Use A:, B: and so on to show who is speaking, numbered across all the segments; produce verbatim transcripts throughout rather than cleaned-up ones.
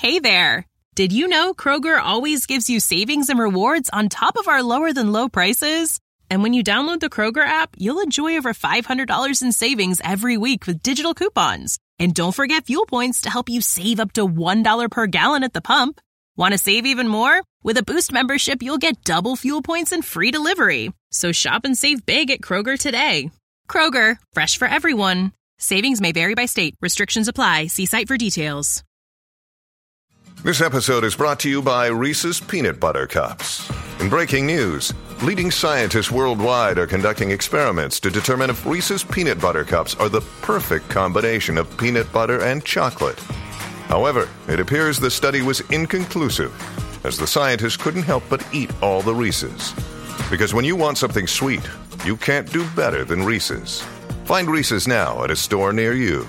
A: Hey there. Did you know Kroger always gives you savings and rewards on top of our lower than low prices? And when you download the Kroger app, you'll enjoy over five hundred dollars in savings every week with digital coupons. And don't forget fuel points to help you save up to one dollar per gallon at the pump. Want to save even more? With a Boost membership, you'll get double fuel points and free delivery. So shop and save big at Kroger today. Kroger, fresh for everyone. Savings may vary by state. Restrictions apply. See site for details.
B: This episode is brought to you by Reese's Peanut Butter Cups. In breaking news, leading scientists worldwide are conducting experiments to determine if Reese's Peanut Butter Cups are the perfect combination of peanut butter and chocolate. However, it appears the study was inconclusive, as the scientists couldn't help but eat all the Reese's. Because when you want something sweet, you can't do better than Reese's. Find Reese's now at a store near you.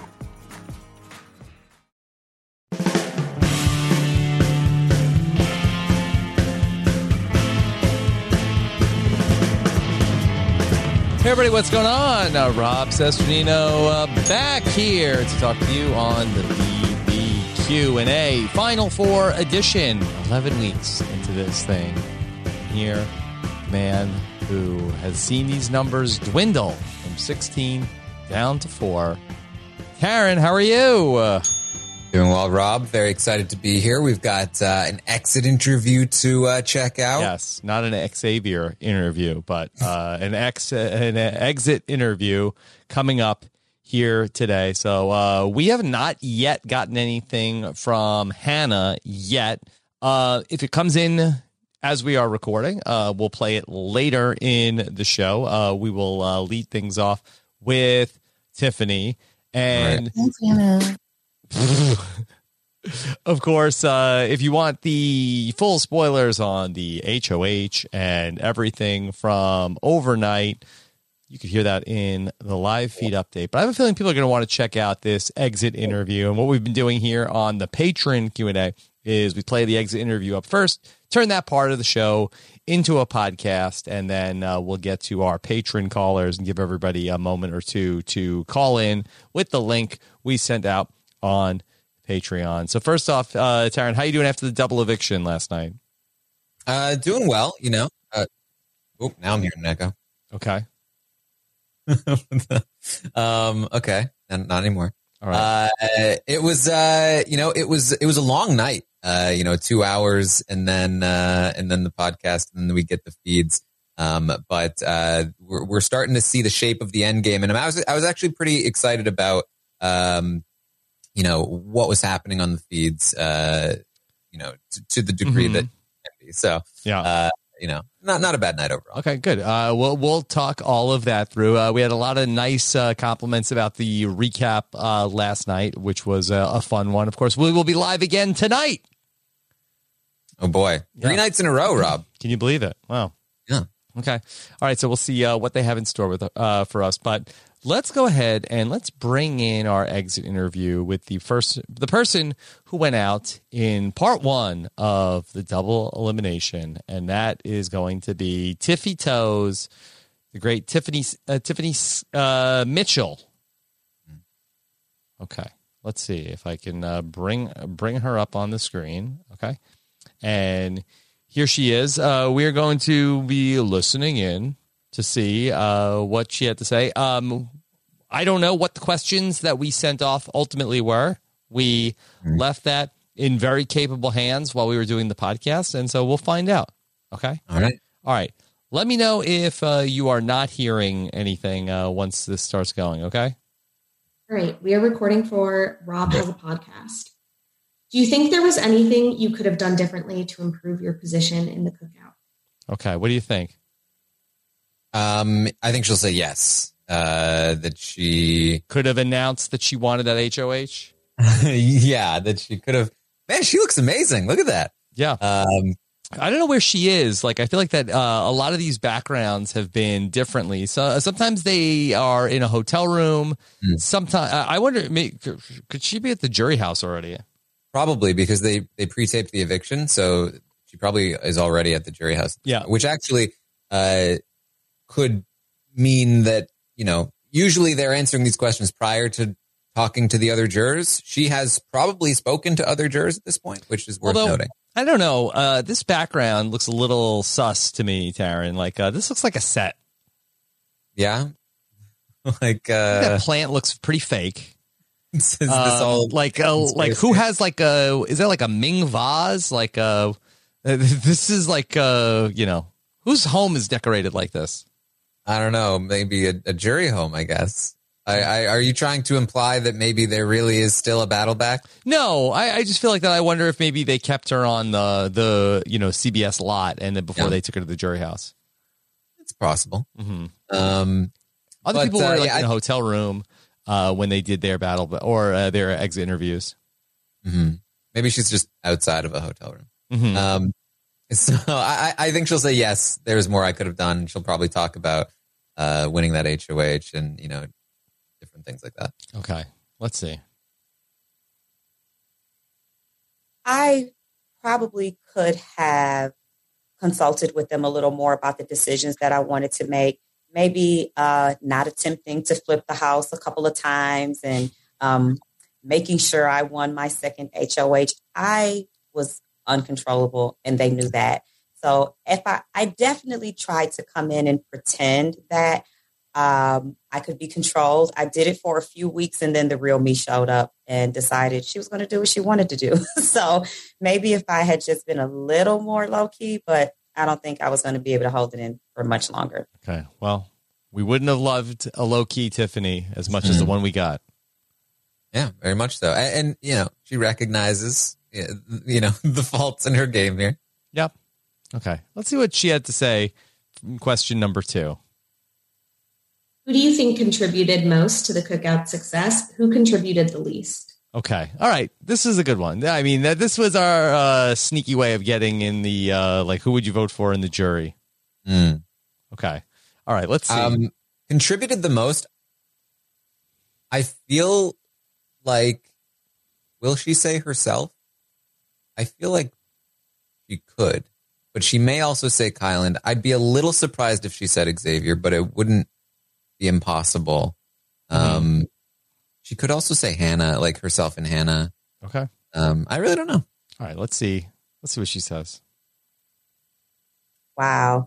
C: Hey everybody, what's going on? Uh, Rob Cesternino uh, back here to talk to you on the B B Q and A Final Four edition. eleven weeks into this thing. Here, man who has seen these numbers dwindle from sixteen down to four. Karen, how are you? Uh,
D: Doing well, Rob. Very excited to be here. We've got uh, an exit interview to uh, check out.
C: Yes, not an Xavier interview, but uh, an, ex- an exit interview coming up here today. So uh, we have not yet gotten anything from Hannah yet. Uh, if it comes in as we are recording, uh, we'll play it later in the show. Uh, we will uh, lead things off with Tiffany. And
D: right. Thanks, Hannah.
C: Of course, uh, if you want the full spoilers on the H O H and everything from overnight, you could hear that in the live feed update. But I have a feeling people are going to want to check out this exit interview. And what we've been doing here on the Patron Q and A is we play the exit interview up first, turn that part of the show into a podcast, and then uh, we'll get to our patron callers and give everybody a moment or two to call in with the link we sent out on Patreon. So first off, uh, Taryn, how you doing after the double eviction last night?
D: Uh, doing well, you know. Uh, oh, now I'm hearing an echo.
C: Okay.
D: um, okay, not, not anymore.
C: All right.
D: Uh, it was, uh, you know, it was it was a long night. Uh, you know, two hours, and then uh, and then the podcast, and then we get the feeds. Um, but uh, we're we're starting to see the shape of the end game, and I was I was actually pretty excited about. Um, you know, what was happening on the feeds, uh, you know, to, to the degree mm-hmm. that can be. So,
C: yeah,
D: uh, you know, not not a bad night overall.
C: Okay, good. Uh, we'll, we'll talk all of that through. Uh, we had a lot of nice uh, compliments about the recap uh, last night, which was uh, a fun one. Of course, we will be live again tonight.
D: Oh, boy. Three yeah. nights in a row, Rob.
C: Can you believe it? Wow.
D: Yeah.
C: Okay. All right, so we'll see uh, what they have in store with uh, for us. But let's go ahead and let's bring in our exit interview with the first, the person who went out in part one of the double elimination, and that is going to be Tiffy Toes, the great Tiffany uh, Tiffany uh, Mitchell. Okay, let's see if I can uh, bring bring her up on the screen. Okay, and here she is. Uh, we are going to be listening in to see uh, what she had to say. Um, I don't know what the questions that we sent off ultimately were. We mm. left that in very capable hands while we were doing the podcast, and so we'll find out. Okay?
D: All right.
C: All right. Let me know if uh, you are not hearing anything uh, once this starts going, okay?
E: All right. We are recording for Rob Has a Podcast. Do you think there was anything you could have done differently to improve your position in the cookout?
C: Okay. What do you think?
D: Um, I think she'll say yes. Uh, that she
C: could have announced that she wanted that H O H.
D: Yeah, that she could have. Man, she looks amazing. Look at that.
C: Yeah.
D: Um,
C: I don't know where she is. Like, I feel like that uh, a lot of these backgrounds have been differently. So uh, sometimes they are in a hotel room. Mm. Sometimes I wonder, maybe, could she be at the jury house already?
D: Probably, because they, they pre-taped the eviction, so she probably is already at the jury house.
C: Yeah.
D: Which actually uh, could mean that, you know, usually they're answering these questions prior to, talking to the other jurors. She has probably spoken to other jurors at this point, which is worth
C: Although,
D: noting.
C: I don't know. Uh, this background looks a little sus to me, Taryn. Like, uh, this looks like a set.
D: Yeah. Like, uh,
C: that plant looks pretty fake.
D: Is this
C: um,
D: all
C: like, uh, like who has like a, is that like a Ming vase? Like, uh, this is like, uh, you know, whose home is decorated like this?
D: I don't know. Maybe a, a jury home, I guess. I, I, are you trying to imply that maybe there really is still a battle back?
C: No, I, I just feel like that. I wonder if maybe they kept her on the, the you know, C B S lot and then before yeah. they took her to the jury house.
D: It's possible.
C: Mm-hmm.
D: Um,
C: Other
D: but,
C: people were
D: uh,
C: like
D: yeah,
C: in a
D: I,
C: hotel room uh, when they did their battle or uh, their exit interviews.
D: Mm-hmm. Maybe she's just outside of a hotel room.
C: Mm-hmm.
D: Um, so I, I think she'll say, yes, there's more I could have done. She'll probably talk about uh, winning that H O H and, you know, different things like that.
C: Okay. Let's see.
F: I probably could have consulted with them a little more about the decisions that I wanted to make. Maybe uh, not attempting to flip the house a couple of times and um, making sure I won my second H O H. I was uncontrollable and they knew that. So if I, I definitely tried to come in and pretend that um, I could be controlled. I did it for a few weeks and then the real me showed up and decided she was going to do what she wanted to do. So maybe if I had just been a little more low key, but I don't think I was going to be able to hold it in for much longer.
C: Okay. Well, we wouldn't have loved a low key Tiffany as much mm-hmm. as the one we got.
D: Yeah, very much so. And, and, you know, she recognizes, you know, the faults in her game here.
C: Yep. Okay. Let's see what she had to say. Question number two.
E: Who do you think contributed most to the cookout success? Who contributed the least?
C: Okay. All right. This is a good one. I mean, that this was our uh, sneaky way of getting in the, uh, like, who would you vote for in the jury?
D: Mm.
C: Okay. All right. Let's see.
D: Um, contributed the most. I feel like, will she say herself? I feel like she could, but she may also say Kyland. I'd be a little surprised if she said Xavier, but it wouldn't be impossible. Um, mm-hmm. She could also say Hannah, like herself and Hannah.
C: Okay.
D: Um, I really don't know.
C: All right, let's see. Let's see what she says.
F: Wow.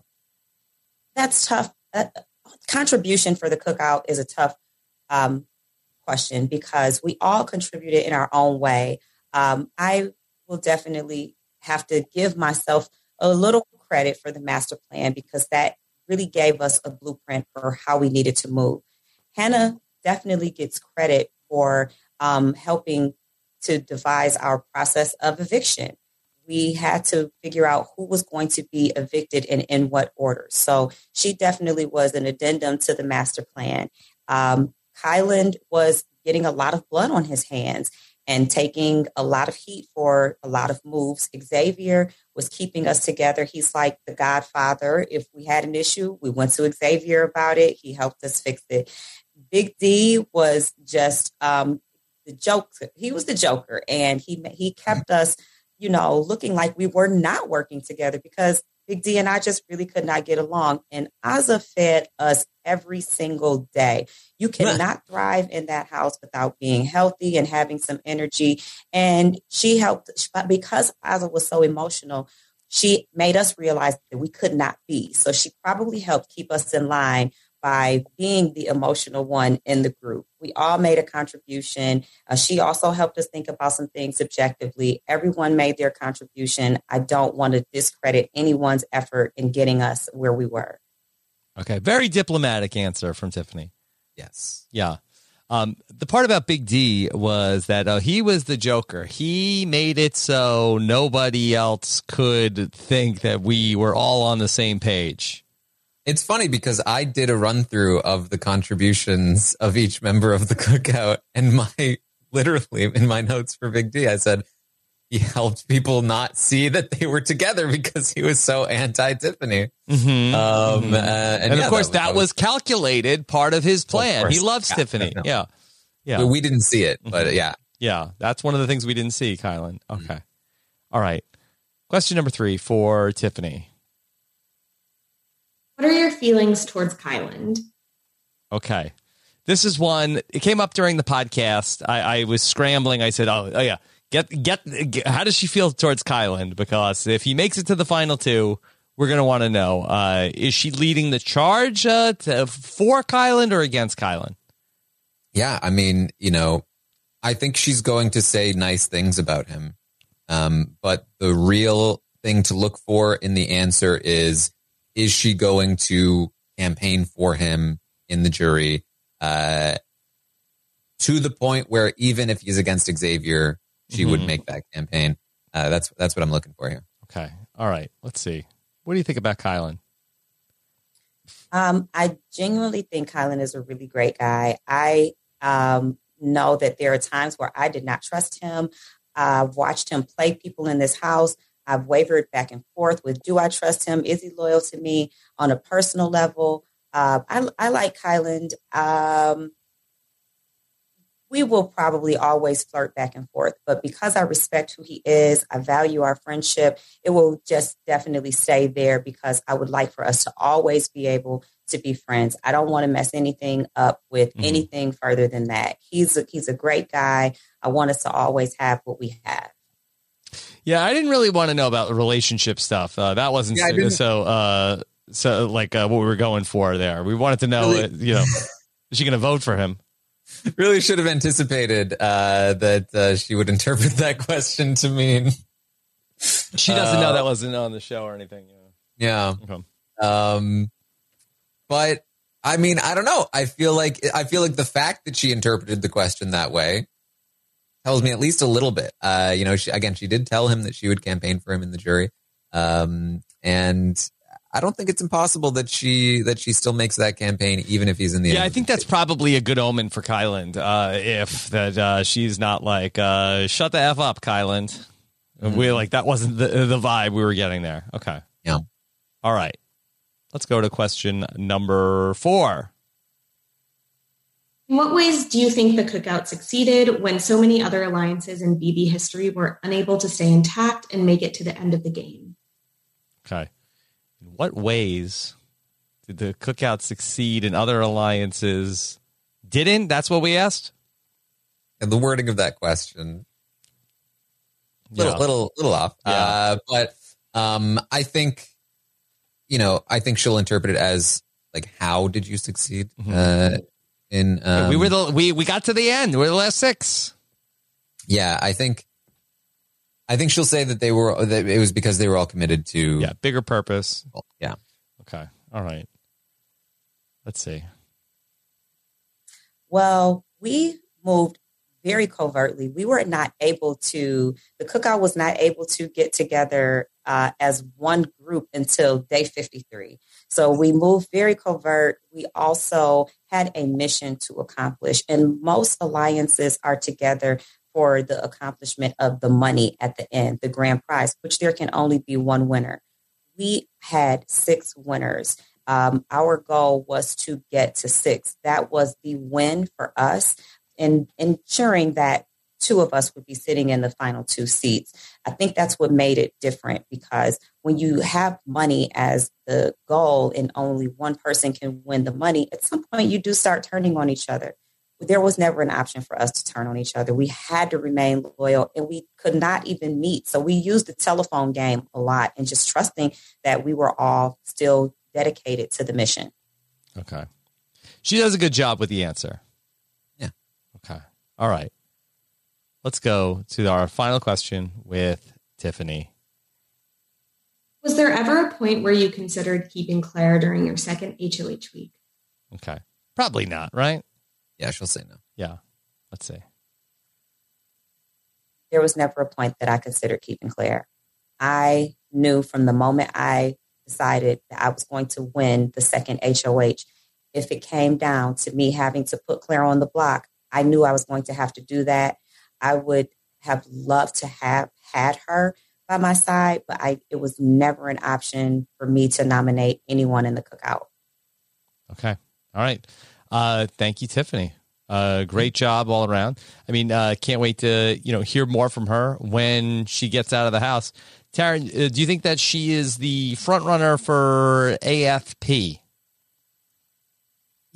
F: That's tough. Uh, contribution for the cookout is a tough um, question because we all contributed in our own way. Um, I will definitely have to give myself a little credit for the master plan because that really gave us a blueprint for how we needed to move. Hannah definitely gets credit for um, helping to devise our process of eviction. We had to figure out who was going to be evicted and in what order. So she definitely was an addendum to the master plan. Um, Kyland was getting a lot of blood on his hands and taking a lot of heat for a lot of moves. Xavier was keeping us together. He's like the godfather. If we had an issue, we went to Xavier about it. He helped us fix it. Big D was just um, the joke. He was the joker. And he he kept us, you know, looking like we were not working together because Big D and I just really could not get along. And Azah fed us every single day. You cannot thrive in that house without being healthy and having some energy. And she helped because Azah was so emotional. She made us realize that we could not be. So she probably helped keep us in line by being the emotional one in the group. We all made a contribution. Uh, she also helped us think about some things objectively. Everyone made their contribution. I don't want to discredit anyone's effort in getting us where we were.
C: Okay. Very diplomatic answer from Tiffany.
D: Yes.
C: Yeah. Um, the part about Big D was that uh, he was the joker. He made it so nobody else could think that we were all on the same page.
D: It's funny because I did a run through of the contributions of each member of the cookout, and my literally in my notes for Big D, I said he helped people not see that they were together because he was so anti-Tiffany.
C: Mm-hmm.
D: Um,
C: mm-hmm.
D: Uh, and
C: and
D: yeah,
C: of course,
D: that was,
C: that was calculated, part of his plan.
D: Of
C: he loves
D: yeah,
C: Tiffany. Yeah, yeah.
D: But we didn't see it, but yeah,
C: yeah. That's one of the things we didn't see, Kylan. Okay, mm-hmm. All right. Question number three for Tiffany.
E: What are your feelings towards Kyland?
C: Okay. This is one. It came up during the podcast. I, I was scrambling. I said, "Oh, oh yeah, get, get get. How does she feel towards Kyland? Because if he makes it to the final two, we're gonna want to know: uh, is she leading the charge uh, to, for Kyland or against Kyland?"
D: Yeah, I mean, you know, I think she's going to say nice things about him, um, but the real thing to look for in the answer is: is she going to campaign for him in the jury? Uh, to the point where even if he's against Xavier, she mm-hmm. would make that campaign. Uh, that's that's what I'm looking for here.
C: Okay. All right. Let's see. What do you think about Kyland?
F: Um, I genuinely think Kyland is a really great guy. I um, know that there are times where I did not trust him. I've watched him play people in this house. I've wavered back and forth with, do I trust him? Is he loyal to me on a personal level? Uh, I, I like Kyland. Um, we will probably always flirt back and forth, but because I respect who he is, I value our friendship, it will just definitely stay there because I would like for us to always be able to be friends. I don't want to mess anything up with mm-hmm. anything further than that. He's a, he's a great guy. I want us to always have what we have.
C: Yeah, I didn't really want to know about the relationship stuff. Uh, that wasn't yeah, so, so, uh, so like uh, what we were going for there. We wanted to know, really? uh, you know, is she going to vote for him?
D: Really should have anticipated uh, that uh, she would interpret that question to mean.
C: She doesn't uh, know that wasn't on the show or anything.
D: Yeah. Okay. Um, but I mean, I don't know. I feel like I feel like the fact that she interpreted the question that way tells me at least a little bit. Uh, you know, she, again, she did tell him that she would campaign for him in the jury. Um, and I don't think it's impossible that she that she still makes that campaign, even if he's in the.
C: Yeah, I think that's probably a good omen for Kyland. Uh, if that uh, she's not like, uh, shut the F up, Kyland. Mm-hmm. We like that wasn't the the vibe we were getting there. Okay.
D: Yeah.
C: All right. Let's go to question number four.
E: In what ways do you think the cookout succeeded when so many other alliances in B B history were unable to stay intact and make it to the end of the game?
C: Okay. In what ways did the cookout succeed and other alliances didn't? That's what we asked?
D: And the wording of that question, little, yeah. little, little off.
C: Yeah.
D: Uh, but um, I think, you know, I think she'll interpret it as like, how did you succeed? Mm-hmm. Uh, in um,
C: we were the we we got to the end. We're the last six.
D: Yeah, I think. I think she'll say that they were that it was because they were all committed to
C: yeah bigger purpose.
D: Yeah.
C: Okay. All right. Let's see.
F: Well, we moved very covertly. We were not able to. The cookout was not able to get together uh, as one group until day fifty-three. So we moved very covert. We also had a mission to accomplish, and most alliances are together for the accomplishment of the money at the end, the grand prize, which there can only be one winner. We had six winners. Um, our goal was to get to six. That was the win for us, and ensuring that two of us would be sitting in the final two seats. I think that's what made it different, because when you have money as the goal and only one person can win the money, at some point you do start turning on each other. There was never an option for us to turn on each other. We had to remain loyal, and we could not even meet. So we used the telephone game a lot and just trusting that we were all still dedicated to the mission.
C: Okay. She does a good job with the answer.
D: Yeah.
C: Okay. All right. Let's go to our final question with Tiffany.
E: Was there ever a point where you considered keeping Claire during your second H O H week?
C: Okay. Probably not, right?
D: Yeah, she'll say no.
C: Yeah. Let's see.
F: There was never a point that I considered keeping Claire. I knew from the moment I decided that I was going to win the second H O H, if it came down to me having to put Claire on the block, I knew I was going to have to do that. I would have loved to have had her by my side, but I, it was never an option for me to nominate anyone in the cookout.
C: Okay. All right. Uh, thank you, Tiffany. Uh, great job all around. I mean, uh, can't wait to, you know, hear more from her when she gets out of the house. Taryn, uh, do you think that she is the front runner for A F P?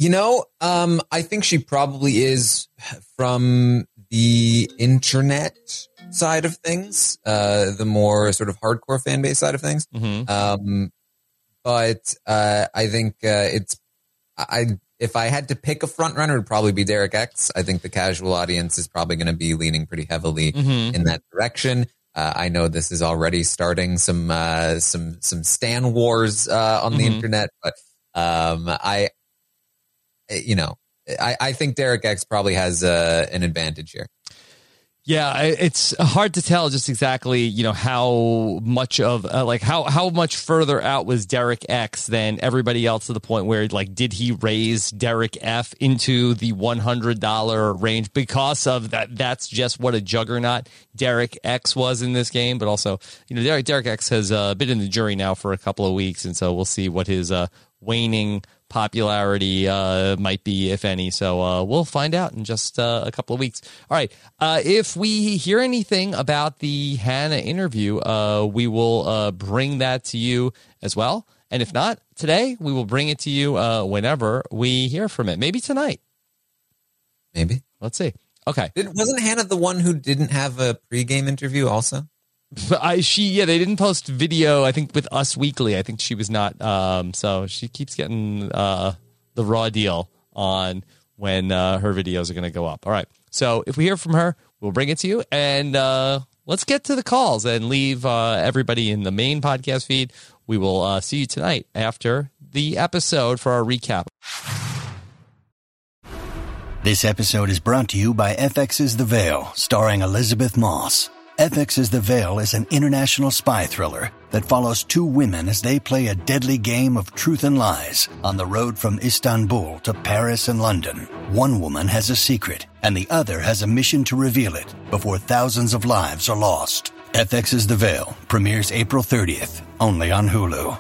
D: You know, um, I think she probably is from the internet side of things, uh, the more sort of hardcore fan base side of things.
C: Mm-hmm.
D: Um, but uh, I think uh, it's I if I had to pick a front runner, it would probably be Derek X. I think the casual audience is probably going to be leaning pretty heavily
C: mm-hmm.
D: in that direction. Uh, I know this is already starting some uh, some some Stan wars uh, on the
C: mm-hmm.
D: internet, but um, I, you know, I, I think Derek X probably has uh, an advantage here.
C: Yeah, it's hard to tell just exactly, you know, how much of uh, like how how much further out was Derek X than everybody else to the point where, like, did he raise Derek F into the one hundred dollars range because of that? That's just what a juggernaut Derek X was in this game. But also, you know, Derek, Derek X has uh, been in the jury now for a couple of weeks. And so we'll see what his uh, waning popularity uh, might be, if any. So uh, we'll find out in just uh, a couple of weeks. All right. Uh, if we hear anything about the Hannah interview, uh, we will uh, bring that to you as well. And if not today, we will bring it to you uh, whenever we hear from it. Maybe tonight.
D: Maybe.
C: Let's see. Okay.
D: Did, wasn't Hannah the one who didn't have a pregame interview also?
C: I, she yeah they didn't post video, I think, with Us Weekly. I think she was not um so she keeps getting uh the raw deal on when uh, her videos are going to go up. All right, so if we hear from her, we'll bring it to you, and uh let's get to the calls and leave uh everybody in the main podcast feed. We will uh see you tonight after the episode for our recap.
G: This episode is brought to you by F X's The Veil, starring Elizabeth Moss. F X's The Veil is an international spy thriller that follows two women as they play a deadly game of truth and lies on the road from Istanbul to Paris and London. One woman has a secret, and the other has a mission to reveal it before thousands of lives are lost. F X's The Veil premieres April thirtieth, only on Hulu.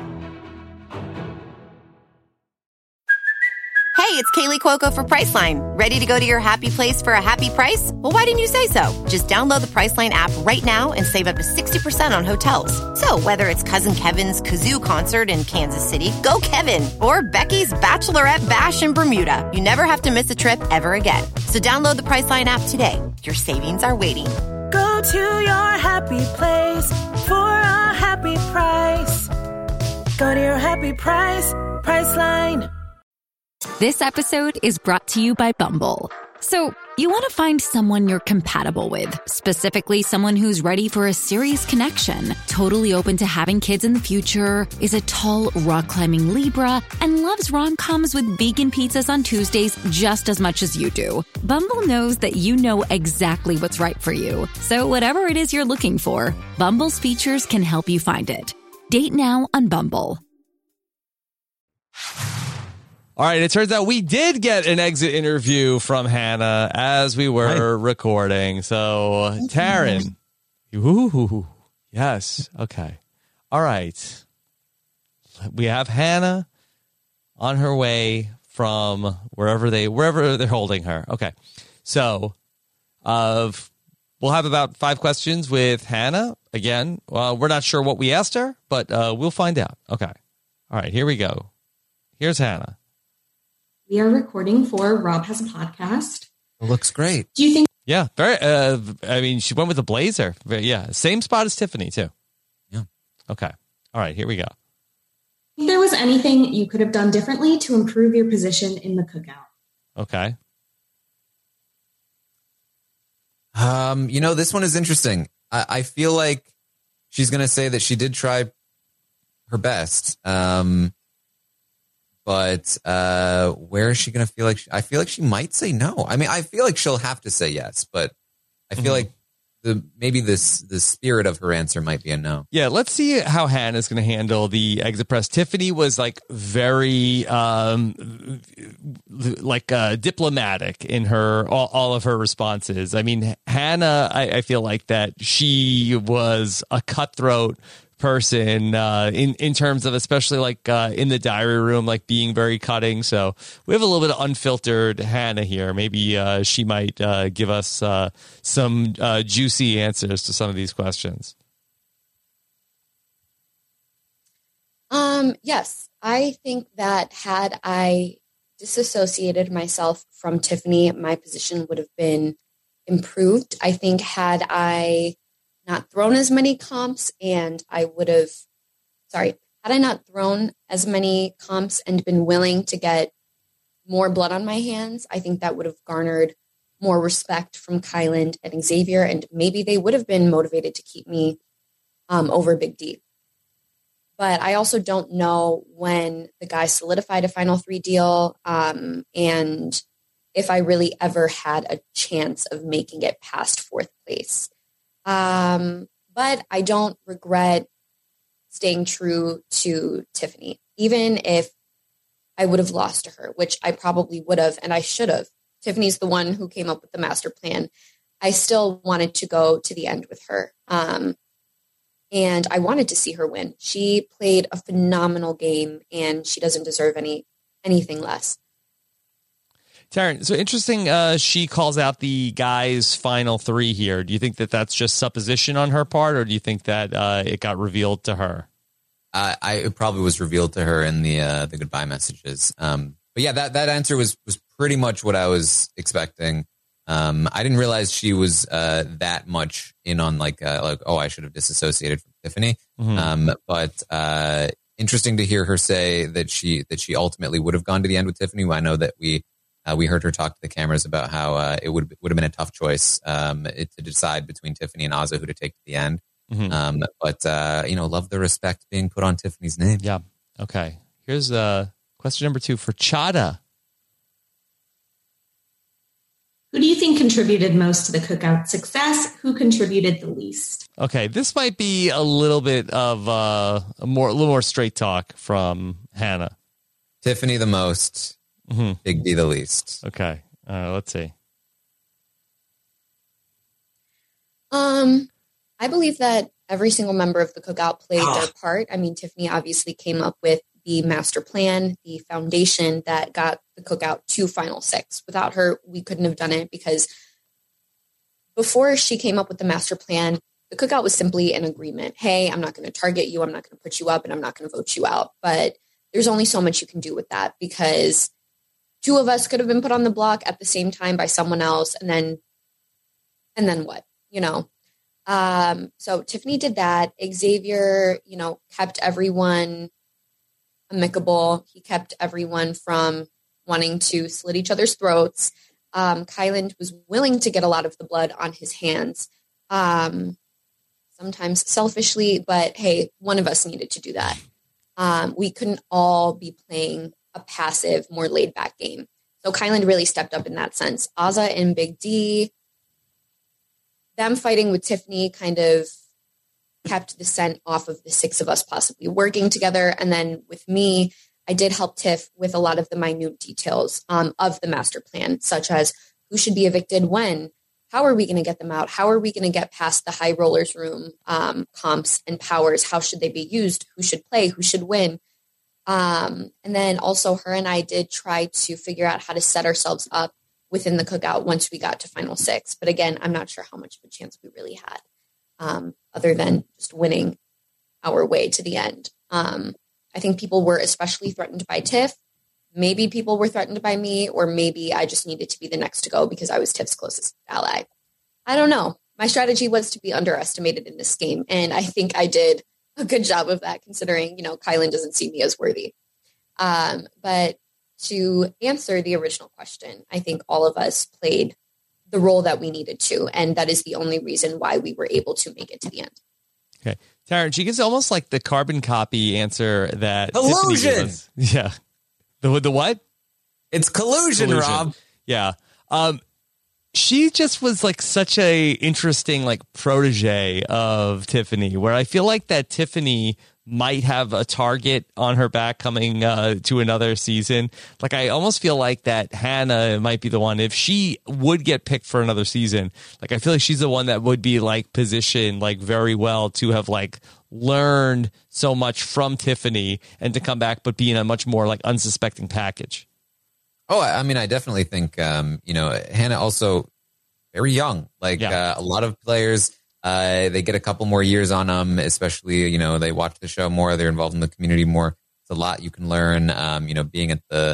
H: Hey, it's Kaylee Cuoco for Priceline. Ready to go to your happy place for a happy price? Well, why didn't you say so? Just download the Priceline app right now and save up to sixty percent on hotels. So whether it's Cousin Kevin's Kazoo Concert in Kansas City, go Kevin, or Becky's Bachelorette Bash in Bermuda, you never have to miss a trip ever again. So download the Priceline app today. Your savings are waiting.
I: Go to your happy place for a happy price. Go to your happy price, Priceline.
J: This episode is brought to you by Bumble. So, you want to find someone you're compatible with, specifically someone who's ready for a serious connection, totally open to having kids in the future, is a tall, rock-climbing Libra, and loves rom-coms with vegan pizzas on Tuesdays just as much as you do. Bumble knows that you know exactly what's right for you. So whatever it is you're looking for, Bumble's features can help you find it. Date now on Bumble.
C: All right, it turns out we did get an exit interview from Hannah as we were right. recording. So, Taryn. Ooh, yes. Okay. All right. We have Hannah on her way from wherever they wherever they're holding her. Okay. So, uh, we'll have about five questions with Hannah. Again, uh, we're not sure what we asked her, but uh, we'll find out. Okay. All right, here we go. Here's Hannah.
E: We are recording for Rob Has a Podcast.
D: It looks great.
E: Do you think?
C: Yeah, very. Uh, I mean, she went with a blazer. Yeah, same spot as Tiffany too.
D: Yeah.
C: Okay. All right. Here we go.
E: If there was anything you could have done differently to improve your position in the cookout.
C: Okay.
D: Um, you know, this one is interesting. I, I feel like she's going to say that she did try her best. Um. But uh, where is she going to feel like she, I feel like she might say no. I mean, I feel like she'll have to say yes, but I feel mm-hmm. like the maybe this the spirit of her answer might be a no.
C: Yeah, let's see how Hannah's going to handle the exit press. Tiffany was like very um, like uh, diplomatic in her all, all of her responses. I mean, Hannah, I, I feel like that she was a cutthroat person uh in in terms of, especially like uh in the diary room, like being very cutting. So we have a little bit of unfiltered Hannah here. Maybe uh she might uh give us uh some uh juicy answers to some of these questions.
K: Um yes, I think that had I disassociated myself from Tiffany, my position would have been improved. I think had I not thrown as many comps and I would have, sorry, had I not thrown as many comps and been willing to get more blood on my hands, I think that would have garnered more respect from Kyland and Xavier, and maybe they would have been motivated to keep me um, over Big D. But I also don't know when the guys solidified a final three deal um, and if I really ever had a chance of making it past fourth place. Um, but I don't regret staying true to Tiffany, even if I would have lost to her, which I probably would have, and I should have. Tiffany's the one who came up with the master plan. I still wanted to go to the end with her. Um, and I wanted to see her win. She played a phenomenal game, and she doesn't deserve any anything less.
C: Taryn, so interesting. Uh, she calls out the guys' final three here. Do you think that that's just supposition on her part, or do you think that uh, it got revealed to her?
D: Uh, I it probably was revealed to her in the uh, the goodbye messages. Um, but yeah, that that answer was was pretty much what I was expecting. Um, I didn't realize she was uh, that much in on like uh, like oh, I should have disassociated from Tiffany. Mm-hmm. Um, but uh, interesting to hear her say that she that she ultimately would have gone to the end with Tiffany. I know that we uh, we heard her talk to the cameras about how uh, it would would have been a tough choice um, it, to decide between Tiffany and Azah who to take to the end. Mm-hmm. Um, but uh, you know, love the respect being put on Tiffany's name.
C: Yeah. Okay. Here's uh, question number two for Chada.
E: Who do you think contributed most to the cookout success? Who contributed the least?
C: Okay, this might be a little bit of uh, a more, a little more straight talk from Hannah.
D: Tiffany the most, mm-hmm. Big D the least.
C: Okay, uh, let's see.
K: Um, I believe that every single member of the cookout played oh. their part. I mean, Tiffany obviously came up with the master plan, the foundation that got the cookout to final six. Without her, we couldn't have done it because before she came up with the master plan, the cookout was simply an agreement. Hey, I'm not going to target you. I'm not going to put you up and I'm not going to vote you out. But there's only so much you can do with that because two of us could have been put on the block at the same time by someone else. And then, and then what, you know? Um, so Tiffany did that. Xavier, you know, kept everyone amicable. He kept everyone from wanting to slit each other's throats. Um, Kyland was willing to get a lot of the blood on his hands, um, sometimes selfishly, but hey, one of us needed to do that. Um, we couldn't all be playing a passive, more laid back game. So Kyland really stepped up in that sense. Azah and Big D, them fighting with Tiffany kind of kept the scent off of the six of us possibly working together. And then with me, I did help Tiff with a lot of the minute details um, of the master plan, such as who should be evicted when, how are we going to get them out? How are we going to get past the high rollers room um, comps and powers? How should they be used? Who should play? Who should win? Um, and then also her and I did try to figure out how to set ourselves up within the cookout once we got to final six. But again, I'm not sure how much of a chance we really had. Um, other than just winning our way to the end. Um, I think people were especially threatened by Tiff. Maybe people were threatened by me, or maybe I just needed to be the next to go because I was Tiff's closest ally. I don't know. My strategy was to be underestimated in this game, and I think I did a good job of that considering, you know, Kyland doesn't see me as worthy. Um, but to answer the original question, I think all of us played the role that we needed to. And that is the only reason why we were able to make it to the end.
C: Okay. Taryn, she gives almost like the carbon copy answer that
D: collusion.
C: Yeah. The, the what?
D: It's collusion, collusion. Rob.
C: Yeah. Um, she just was like such a interesting like protege of Tiffany, where I feel like that Tiffany might have a target on her back coming uh, to another season. Like, I almost feel like that Hannah might be the one, if she would get picked for another season, like, I feel like she's the one that would be like positioned like very well to have like learned so much from Tiffany and to come back, but be in a much more like unsuspecting package.
D: Oh, I mean, I definitely think, um, you know, Hannah also very young, like yeah. uh, a lot of players, Uh, they get a couple more years on them, especially, you know, they watch the show more, they're involved in the community more. It's a lot you can learn, um, you know, being at the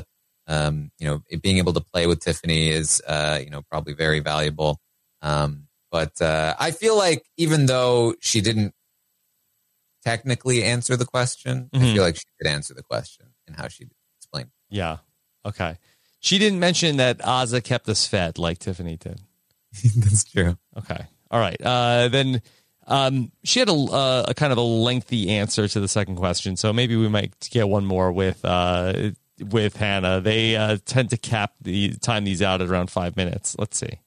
D: um, you know, it, being able to play with Tiffany is, uh, you know, probably very valuable. Um, but uh, I feel like even though she didn't technically answer the question, mm-hmm. I feel like she did answer the question in how she explained it.
C: Yeah. Okay. She didn't mention that Azah kept us fed like Tiffany did.
D: That's true.
C: Okay. All right. Uh, then um, she had a, uh, a kind of a lengthy answer to the second question, so maybe we might get one more with uh, with Hannah. They uh, tend to cap the time these out at around five minutes. Let's see.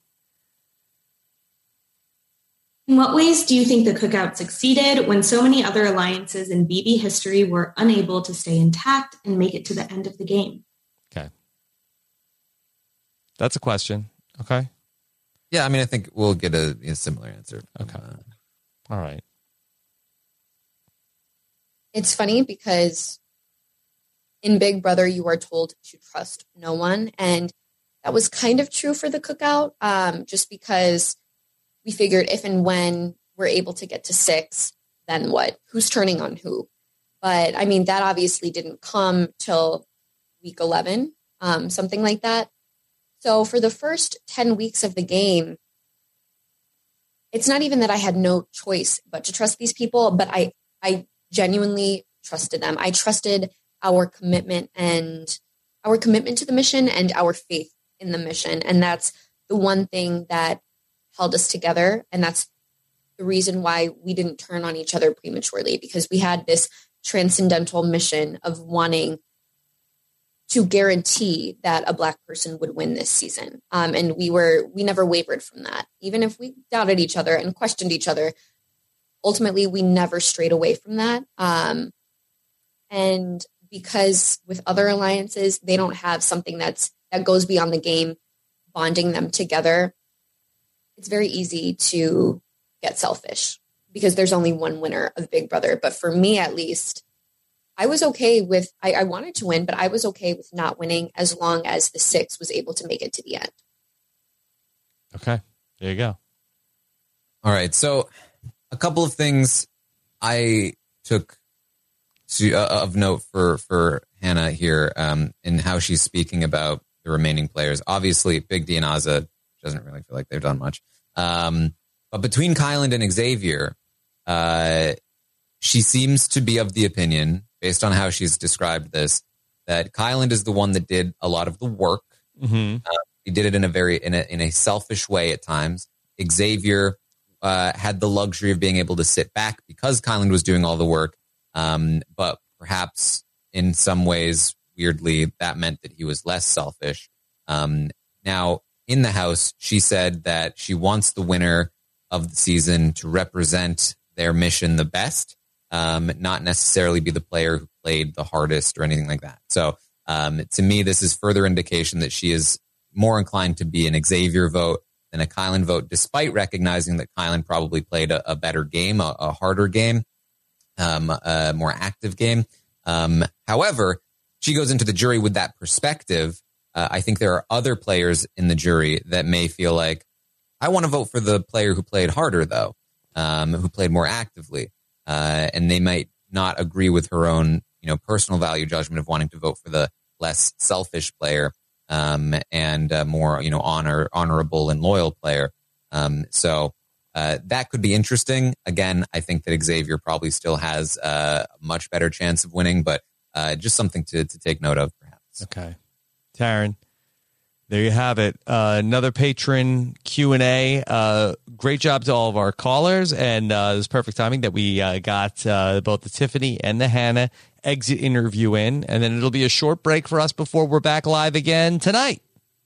E: In what ways do you think the cookout succeeded when so many other alliances in B B history were unable to stay intact and make it to the end of the game?
C: Okay. That's a question. Okay.
D: Yeah, I mean, I think we'll get a, a similar answer.
C: Okay. Uh, All right.
K: It's funny because in Big Brother, you are told to trust no one. And that was kind of true for the cookout, um, just because we figured if and when we're able to get to six, then what? Who's turning on who? But, I mean, that obviously didn't come till week eleven, um, something like that. So for the first ten weeks of the game, it's not even that I had no choice but to trust these people, but I, I genuinely trusted them. I trusted our commitment and our commitment to the mission and our faith in the mission. And that's the one thing that held us together. And that's the reason why we didn't turn on each other prematurely, because we had this transcendental mission of wanting to guarantee that a Black person would win this season. Um, and we were, we never wavered from that. Even if we doubted each other and questioned each other, ultimately we never strayed away from that. Um, and because with other alliances, they don't have something that's, that goes beyond the game, bonding them together. It's very easy to get selfish because there's only one winner of Big Brother. But for me, at least, I was okay with, I, I wanted to win, but I was okay with not winning as long as the six was able to make it to the end.
C: Okay. There you go.
D: All right. So a couple of things I took to, uh, of note for, for Hannah here um, in how she's speaking about the remaining players. Obviously, Big D and Azah doesn't really feel like they've done much. Um, but between Kyland and Xavier, uh, she seems to be of the opinion, based on how she's described this, that Kyland is the one that did a lot of the work.
C: Mm-hmm.
D: Uh, he did it in a very in a in a selfish way at times. Xavier uh, had the luxury of being able to sit back because Kyland was doing all the work. Um, but perhaps in some ways, weirdly, that meant that he was less selfish. Um, now, in the house, she said that she wants the winner of the season to represent their mission the best. Um, not necessarily be the player who played the hardest or anything like that. So um, to me, this is further indication that she is more inclined to be an Xavier vote than a Kyland vote, despite recognizing that Kyland probably played a, a better game, a, a harder game, um, a more active game. Um, however, she goes into the jury with that perspective. Uh, I think there are other players in the jury that may feel like, I want to vote for the player who played harder, though, um, who played more actively. Uh, and they might not agree with her own, you know, personal value judgment of wanting to vote for the less selfish player um, and uh, more, you know, honor, honorable and loyal player. Um, so uh, that could be interesting. Again, I think that Xavier probably still has uh, a much better chance of winning, but uh, just something to, to take note of, perhaps.
C: Okay. Taryn, there you have it. Uh, another patron Q and A. Uh, great job to all of our callers. And uh, it was perfect timing that we uh, got uh, both the Tiffany and the Hannah exit interview in. And then it'll be a short break for us before we're back live again tonight.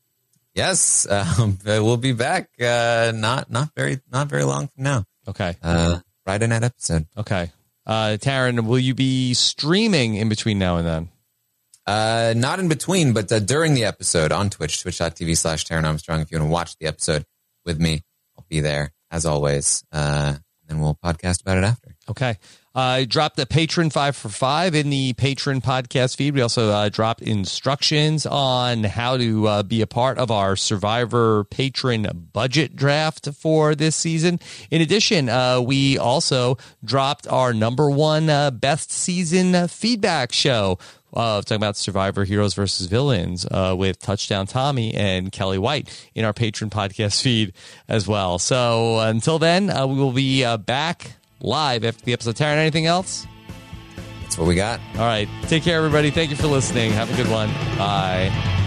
D: Yes, um, we'll be back. Uh, not not very not very long from now.
C: Okay.
D: Uh, Friday night episode.
C: Okay. Uh, Taryn, will you be streaming in between now and then?
D: Uh, not in between, but uh, during the episode on Twitch, twitch.tv slash Taryn Armstrong. If you want to watch the episode with me, I'll be there as always. Uh, and we'll podcast about it after.
C: Okay. I uh, dropped a patron five for five in the patron podcast feed. We also uh, dropped instructions on how to uh, be a part of our Survivor patron budget draft for this season. In addition, uh, we also dropped our number one uh, best season feedback show. uh, talking about Survivor Heroes versus Villains uh, with Touchdown Tommy and Kelly White in our Patreon podcast feed as well. So until then, uh, we will be uh, back live after the episode. Taryn, anything else?
D: That's what we got.
C: All right. Take care, everybody. Thank you for listening. Have a good one. Bye.